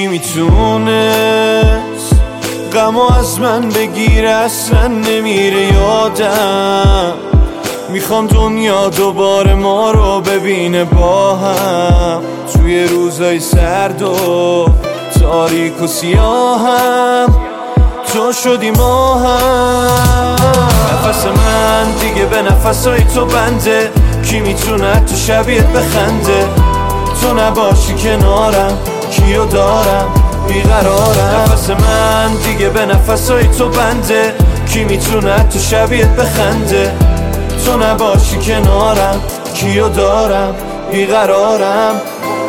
میتونست غمو از من بگیره، اصلا نمیره یادم. میخوام دنیا دوباره ما رو ببینه با هم، توی روزای سرد و تاریک و سیاهم تو شدی ماهم. نفس من دیگه به نفسای تو بنده، کی میتونه تو شبیهت بخنده؟ تو نباشی کنارم کیو دارم بیقرارم. نفس من دیگه به نفسای تو بنده، کی میتونه تو شبیهت بخنده؟ تو نباشی کنارم کیو دارم بیقرارم.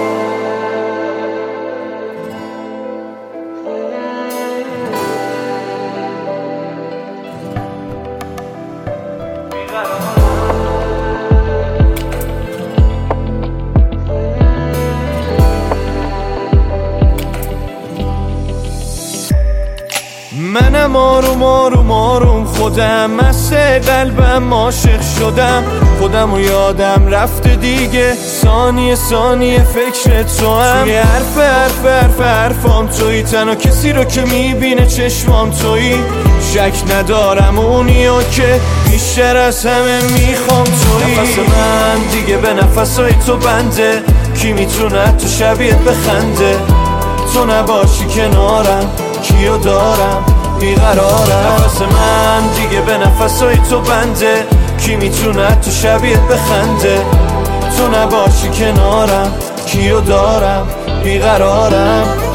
منم آروم خودم مست قلبم عاشق شدم، خودم و یادم رفته دیگه، ثانیه فکر تو هم. توی حرفام توی، تنها کسی رو که میبینه چشمام توی. شک ندارم اونیو که بیشتر از همه میخوام توی. نفس من دیگه به نفسای تو بنده، کی میتونه تو شبیهت بخنده؟ تو نباشی کنارم کیو دارم بیقرارم. نفس من دیگه به نفسای تو بنده، کی میتونه تو شبیهت بخنده؟ تو نباشی کنارم کیو دارم بیقرارم.